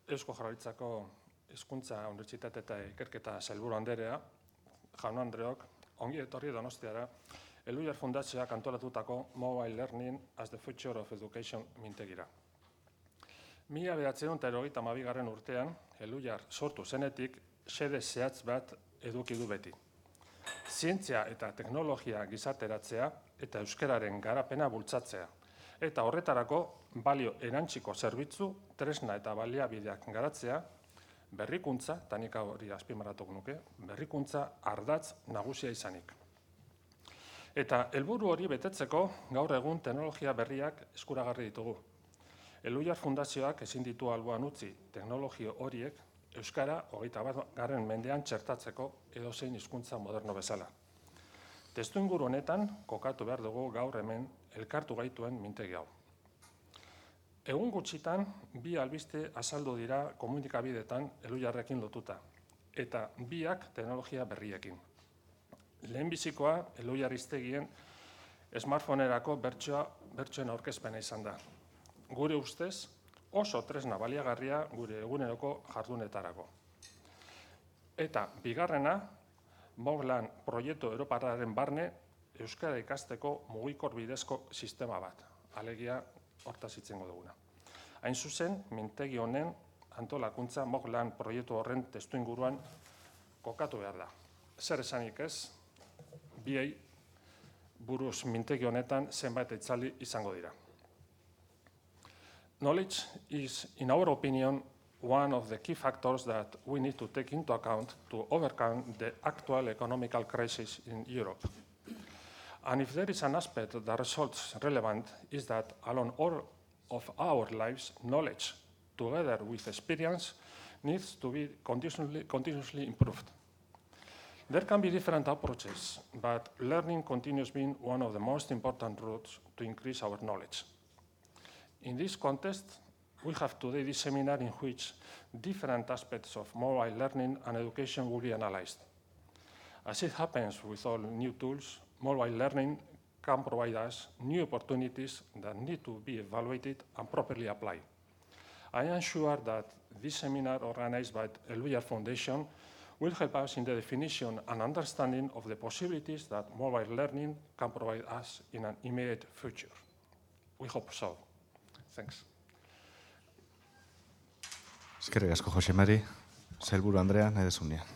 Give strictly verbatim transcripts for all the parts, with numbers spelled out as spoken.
Eusko Jaurlaritzako Hezkuntza Unibertsitate eta Ikerketa Sailburu Anderea, jaun Andreok, ongi etorri Donostiara, Elhuyar Fundazioak antolatutako Mobile Learning as the Future of Education mintegira. Mila bederatziehun eta hirurogeita hamabigarren urtean, Elhuyar sortu zenetik, xede zehatz bat eduki du beti. Zientzia eta teknologia gizarteratzea eta euskararen garapena bultzatzea. Eta horretarako balio erantziko zerbitzu, tresna eta baliabideak garatzea, berrikuntza, eta nik hori azpimarratuko nuke, berrikuntza ardatz nagusia izanik. Eta helburu hori betetzeko gaur egun teknologia berriak eskuragarri ditugu. Elhuyar Fundazioak ezin ditu alboan utzi teknologio horiek euskara hogeita batgarren mendean txertatzeko edozein hizkuntza moderno bezala. Testuinguru honetan kokatu behar dugu gaur hemen elkartu gaituen mintegi hau. Egun gutxitan bi albiste azaldu dira komunikabideetan Elhuyarrekin lotuta, eta biak teknologia berriekin. Lehenbizikoa Elhuyar hiztegien smartphonerako bertsoen aurkezpena izan da. Gure ustez, oso tresna baliagarria gure eguneroko jardunetarako. Eta bigarrena, Moglan proiektu Europarraren barne euskara ikasteko mugikor bidezko sistema bat, alegia hortaz hitzengo duguna. Hain zuzen, mintegi honen antolakuntza Moglan proiektu horren testuinguruan kokatu behar da. Zer esanik ez, biei buruz mintegi honetan zenbait itzali izango dira. Knowledge is, in our opinion, one of the key factors that we need to take into account to overcome the actual economical crisis in Europe. And if there is an aspect that results relevant is that along all of our lives, knowledge, together with experience, needs to be continuously, continuously improved. There can be different approaches, but learning continues being one of the most important routes to increase our knowledge. In this context, we have today this seminar in which different aspects of mobile learning and education will be analyzed. As it happens with all new tools, mobile learning can provide us new opportunities that need to be evaluated and properly applied. I am sure that this seminar organized by the Elhuyar Foundation will help us in the definition and understanding of the possibilities that mobile learning can provide us in an immediate future. We hope so. Thanks. Eskerrik asko, Jose Mari. Sailburu Andrea, nahi dezunean.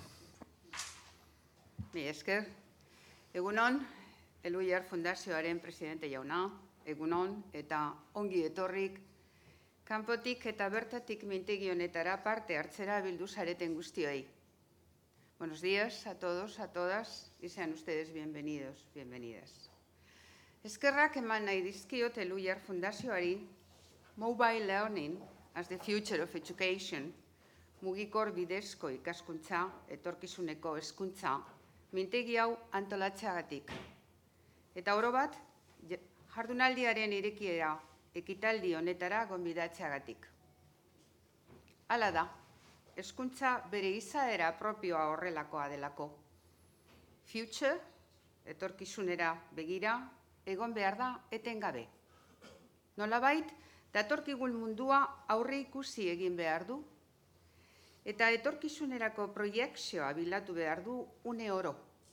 Mi esker. Egunon, Elhuyar Fundazioaren presidente jauna, egunon eta ongi etorrik, kanpotik eta bertatik mintegi honetara parte hartzera bildu zareten guztioi. Buenos días a todos, a todas, y sean ustedes bienvenidos, bienvenidas. Eskerrak eman nahi dizkiot Elhuyar Fundazioari, Mobile Learning as the Future of Education, mugikor bidezko ikaskuntza, etorkizuneko hezkuntza, mintegi hau antolatzeagatik. Eta oro bat, jardunaldiaren irekiera ekitaldi honetara gonbidatzeagatik. Hala da, hezkuntza bere izaera propioa horrelakoa delako. Future, etorkizunera begira, egon behar da etengabe. Nolabait, datorkigun mundua aurre ikusi egin behar du, eta etorkizunerako proiekzioa bilatu behar du une oro.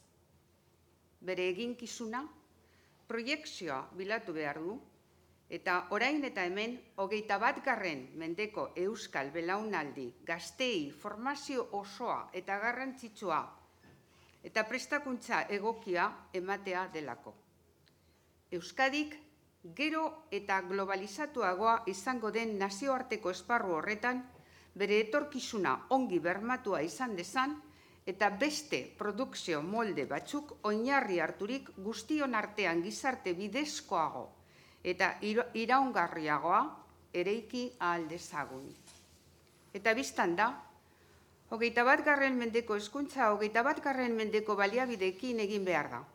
Bere eginkizuna, proiekzioa bilatu behar du, eta orain eta hemen hogeita batgarren mendeko euskal belaunaldi, gaztei, formazio osoa eta garrantzitsua, eta prestakuntza egokia ematea delako. Euskadik gero eta globalizatuagoa izango den nazioarteko esparru horretan, bere etorkizuna ongi bermatua izan dezan, eta beste produkzio molde batzuk oinarri harturik guztion artean gizarte bidezkoago eta iraungarriagoa ereiki ahal dezagun. Eta biztan da, hogeita batgarren mendeko hezkuntza, hogeita batgarren mendeko baliabideekin egin behar da.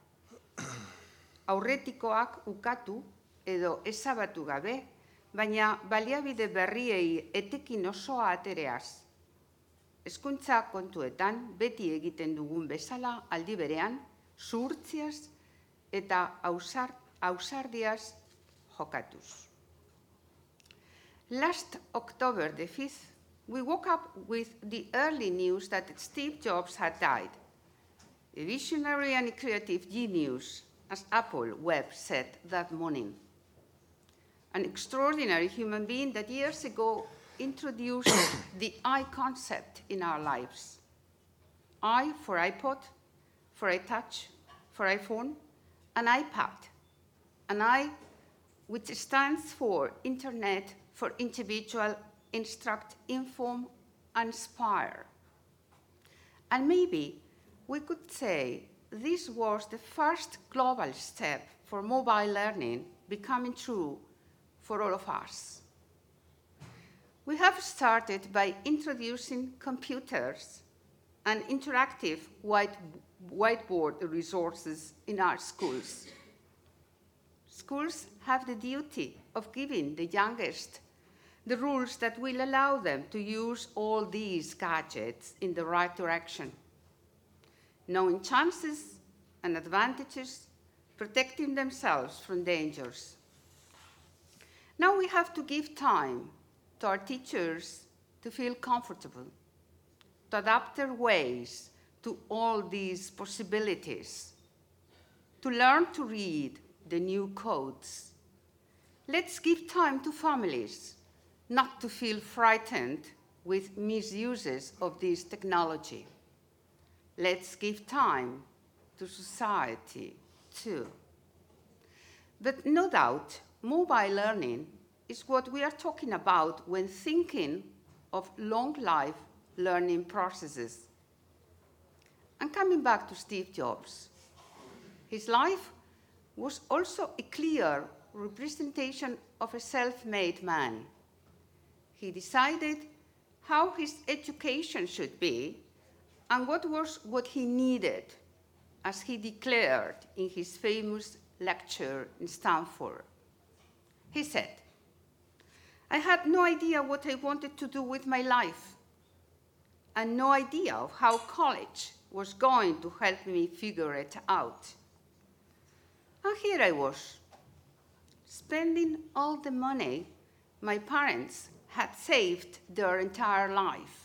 Aurretikoak ukatu edo ezabatu gabe, baina baliabide berriei etekin osoa atereaz. Hezkuntza kontuetan beti egiten dugun bezala aldi berean, zuhurtziaz eta ausardiaz jokatuz. Last October the fifth, we woke up with the early news that Steve Jobs had died, a visionary and creative genius, as Apple Web said that morning. An extraordinary human being that years ago introduced the I concept in our lives. I for iPod, for iTouch, for iPhone, an iPad, an I which stands for Internet for Individual, Instruct, Inform, and Inspire. And maybe we could say this was the first global step for mobile learning becoming true for all of us. We have started by introducing computers and interactive white, whiteboard resources in our schools. Schools have the duty of giving the youngest the rules that will allow them to use all these gadgets in the right direction, knowing chances and advantages, protecting themselves from dangers. Now we have to give time to our teachers to feel comfortable, to adapt their ways to all these possibilities, to learn to read the new codes. Let's give time to families not to feel frightened with misuses of this technology. Let's give time to society too. But no doubt, mobile learning is what we are talking about when thinking of long life learning processes. And coming back to Steve Jobs, his life was also a clear representation of a self-made man. He decided how his education should be and what was what he needed, as he declared in his famous lecture in Stanford. He said, "I had no idea what I wanted to do with my life, and no idea of how college was going to help me figure it out. And here I was, spending all the money my parents had saved their entire life.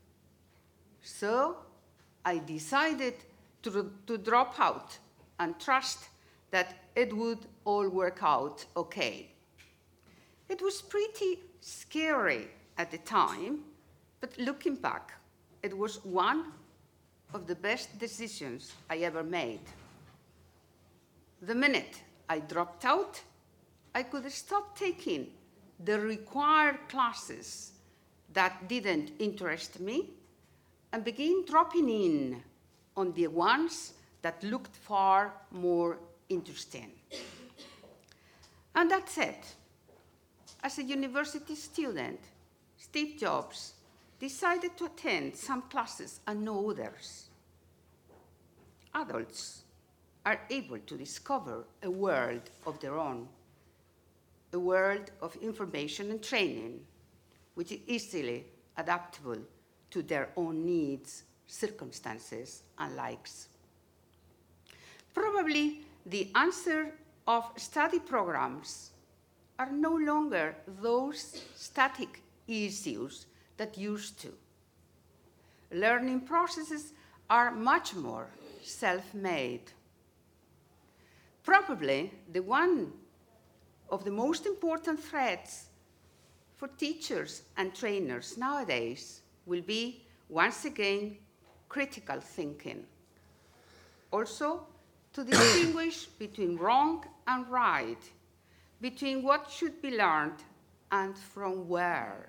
So I decided to, to drop out and trust that it would all work out okay." It was pretty scary at the time, but looking back, it was one of the best decisions I ever made. The minute I dropped out, I could stop taking the required classes that didn't interest me and begin dropping in on the ones that looked far more interesting. And that's it. As a university student, Steve Jobs decided to attend some classes and no others. Adults are able to discover a world of their own, a world of information and training, which is easily adaptable to their own needs, circumstances, and likes. Probably the answer of study programs are no longer those static issues that used to. Learning processes are much more self-made. Probably the one of the most important threats for teachers and trainers nowadays will be, once again, critical thinking. Also, to distinguish between wrong and right, between what should be learned and from where.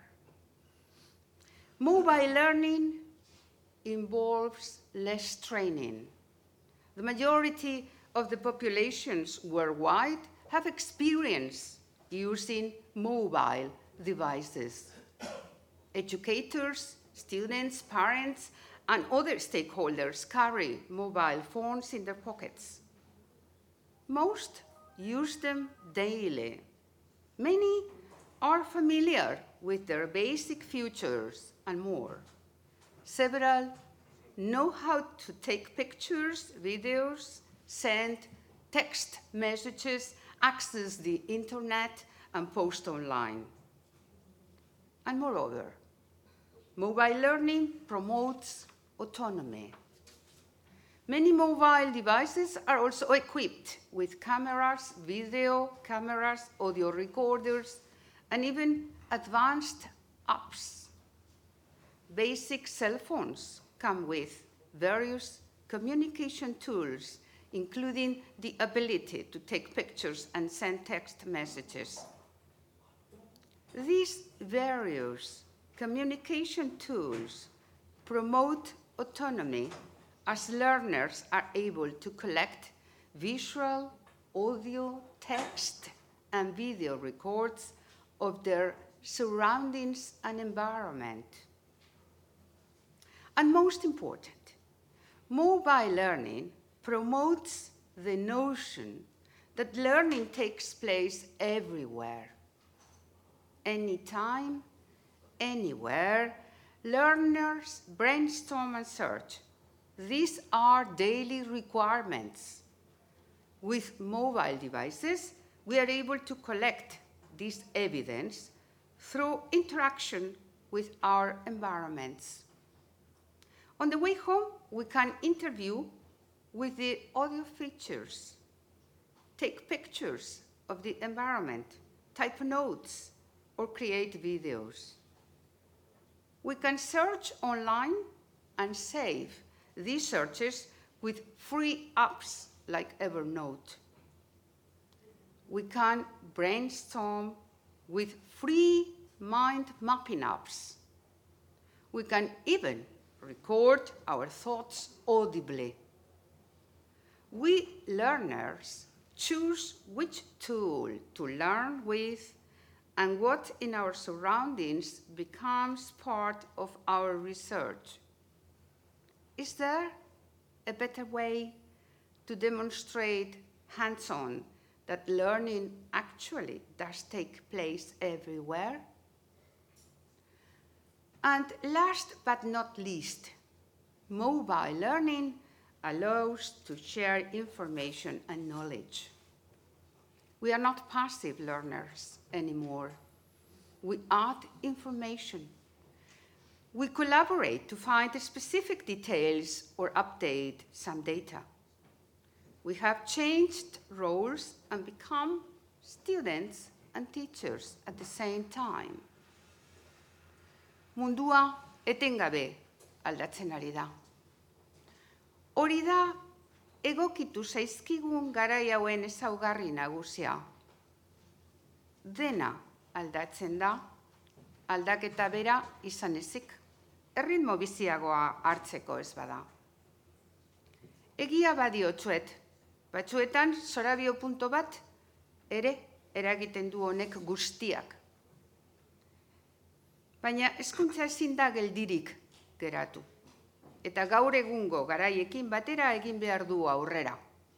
Mobile learning involves less training. The majority of the populations worldwide have experience using mobile devices. Educators, students, parents, and other stakeholders carry mobile phones in their pockets. Most use them daily. Many are familiar with their basic features and more. Several know how to take pictures, videos, send text messages, access the internet, and post online. And moreover, Mobile learning promotes autonomy. Many mobile devices are also equipped with cameras, video cameras, audio recorders, and even advanced apps. Basic cell phones come with various communication tools, including the ability to take pictures and send text messages. These various communication tools promote autonomy as learners are able to collect visual, audio, text, and video records of their surroundings and environment. And most important, mobile learning promotes the notion that learning takes place everywhere. Anytime, anywhere, learners brainstorm and search. These are daily requirements. With mobile devices, we are able to collect this evidence through interaction with our environments. On the way home, we can interview with the audio features, take pictures of the environment, type notes, or create videos. We can search online and save these searches with free apps like Evernote. We can brainstorm with free mind mapping apps. We can even record our thoughts audibly. We learners choose which tool to learn with, and what in our surroundings becomes part of our research. Is there a better way to demonstrate hands-on that learning actually does take place everywhere? And last but not least, mobile learning allows to share information and knowledge. We are not passive learners anymore. We add information. We collaborate to find specific details or update some data. We have changed roles and become students and teachers at the same time. Mundua etengabe aldatzen ari da. Hori da egokitu zaizkigun garai hauen ezaugarri nagusia. Dena aldatzen da, aldaketa bera izan ezik, erritmo biziagoa hartzeko ez bada. Egia badiotzuet, batzuetan zorabio punto bat ere eragiten du honek guztiak. Baina hezkuntza ezin da geldirik geratu. Eta gaur egungo garaiekin batera egin behar du aurrera.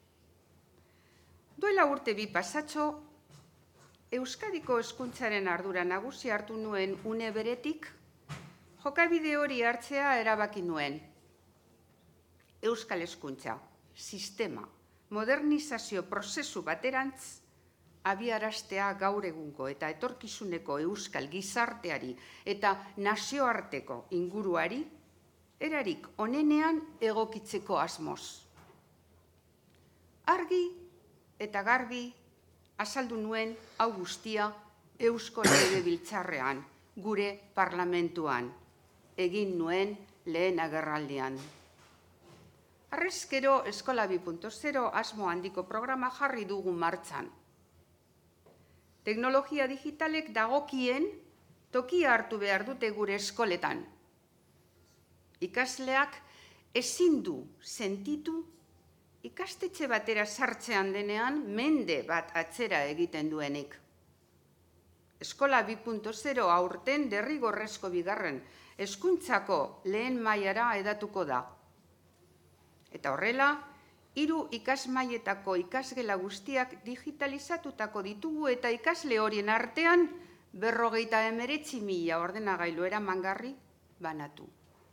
Duela urte bi pasatxo, Euskadiko hezkuntzaren ardura nagusi hartu nuen une beretik, jokabide hori hartzea erabaki nuen. Euskal hezkuntza, sistema, modernizazio prozesu baterantz, abiaraztea gaur egungo eta etorkizuneko euskal gizarteari eta nazioarteko inguruari, erarik onenean egokitzeko asmoz. Argi eta garbi azaldu nuen hau guztia Eusko Legebiltzarrean, gure parlamentuan, egin nuen lehen agerraldian. Harrezkero Eskola bi puntu zero asmo handiko programa jarri dugu martxan. Teknologia digitalek dagokien tokia hartu behar dute gure eskoletan. Ikasleak ezin du sentitu ikastetxe batera sartzean denean mende bat atzera egiten duenik. Eskola bi puntu zero aurten derrigorrezko bigarren hezkuntzako lehen mailara hedatuko da. Eta horrela, hiru ikasmailetako ikasgela guztiak digitalizatutako ditugu eta ikasle horien artean berrogeita hemeretzi mila ordenagailu eramangarri banatu.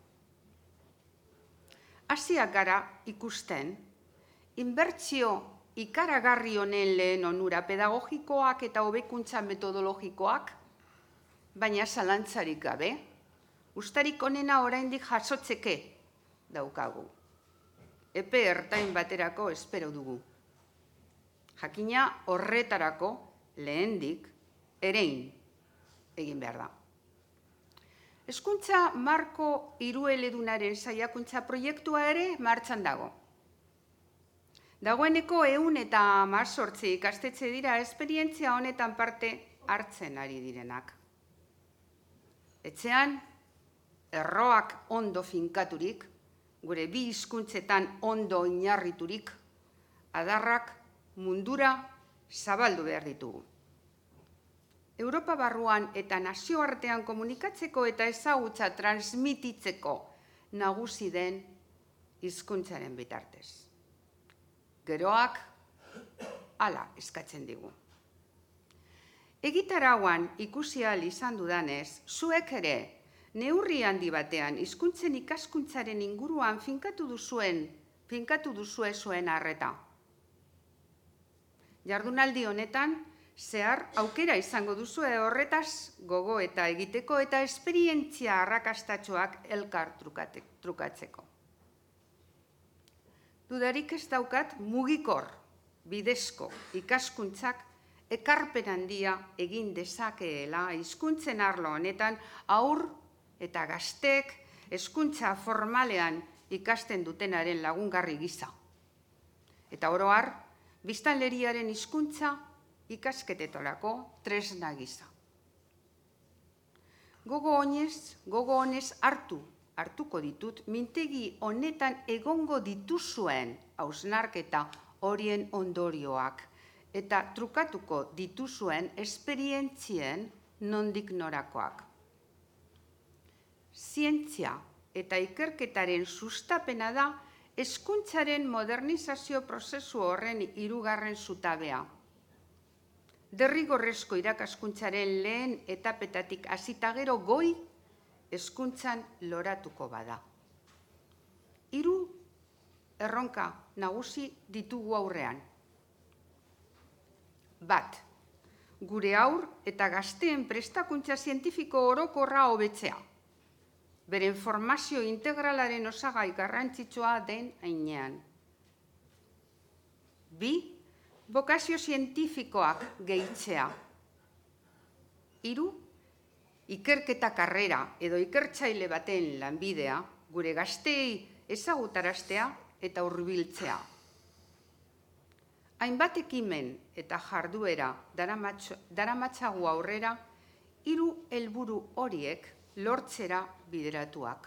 Hasiak gara ikusten, inbertsio ikaragarri honen lehen onura pedagogikoak eta hobekuntza metodologikoak, baina zalantzarik gabe, ustarik onena oraindik jasotzeke daukagu. Epe ertain baterako espero dugu. Jakina horretarako lehendik erein egin behar da. Hezkuntza marko hirueledunaren saiakuntza proiektua ere martxan dago. Dagoeneko ehun eta hamazortzi ikastetxe dira esperientzia honetan parte hartzen ari direnak. Etxean, erroak ondo finkaturik, gure bi hizkuntzetan ondo oinarriturik, adarrak mundura zabaldu behar ditugu. Europa barruan eta nazioartean komunikatzeko eta ezagutza transmititzeko nagusi den hizkuntzaren bitartez. Geroak hala eskatzen digu. Egitarauan ikusi ahal izan dudanez, zuek ere neurri handi batean hizkuntzen ikaskuntzaren inguruan finkatu duzuen, finkatu duzue zuen arreta. Jardunaldi honetan, zehar aukera izango duzue horretaz gogo eta egiteko eta esperientzia arrakastatxoak elkar trukatzeko. Dudarik ez daukat mugikor, bidezko ikaskuntzak ekarpen handia egin dezakeela hizkuntzen arlo honetan haur eta gazteek hezkuntza formalean ikasten dutenaren lagungarri gisa. Eta oro har, biztanleriaren hizkuntza ikasketetarako tresna gisa. Gogo honez, gogo honez hartu, hartuko ditut, mintegi honetan egongo dituzuen hausnarketa horien ondorioak eta trukatuko dituzuen esperientzien nondik norakoak. Zientzia eta ikerketaren sustapena da hezkuntzaren modernizazio prozesu horren hirugarren zutabea. Derrigorrezko irakaskuntzaren lehen etapetatik hasita gero goi hezkuntzan loratuko bada. Hiru erronka nagusi ditugu aurrean. Bat, gure haur eta gazteen prestakuntza zientifiko orokorra hobetzea. Beren formazio integralaren osagai garrantzitsua den heinean. Bi, bokazio zientifikoak gehitzea. Hiru, ikerketa karrera edo ikertzaile baten lanbidea gure gazteei ezagutaraztea eta hurbiltzea. Hainbat ekimen eta jarduera daramatzagu aurrera, hiru helburu horiek lortzera bideratuak.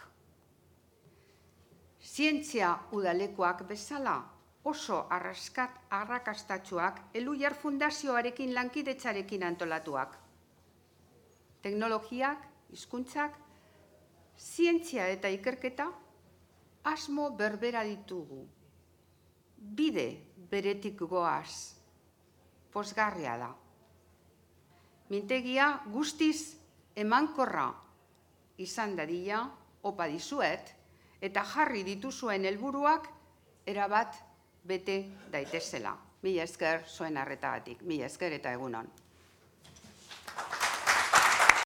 Zientzia udalekoak bezala oso arrakastatsuak Elhuyar Fundazioarekin lankidetzarekin antolatuak. Teknologiak, hizkuntzak, zientzia eta ikerketa asmo berbera ditugu. Bide beretik goaz, pozgarria da. Mintegia guztiz emankorra izan dadila, opa dizuet, eta jarri dituzuen helburuak erabat bete daitezela. Mila esker zuen arretagatik, mila esker eta egunon.